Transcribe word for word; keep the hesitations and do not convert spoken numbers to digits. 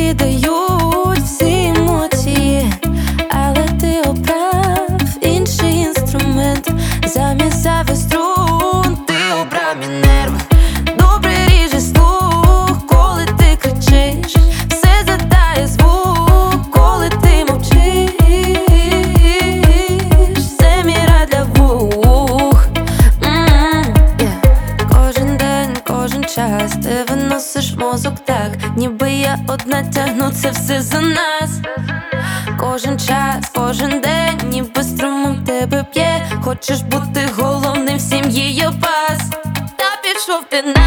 передають всі емоції, але ти обрав інший інструмент. Замість завис струн ти обрав мій нерв. Добре ріже слух, коли ти кричиш. Все задає звук, коли ти мовчиш. Це міра для вух. mm-hmm. yeah. Кожен день, кожен час ти виносиш мозок так, ніби я одна тягну це все за нас. Кожен час, кожен день, ніби струмом тебе п'є. Хочеш бути головним в сім'ї, я пас. Та пішов ти на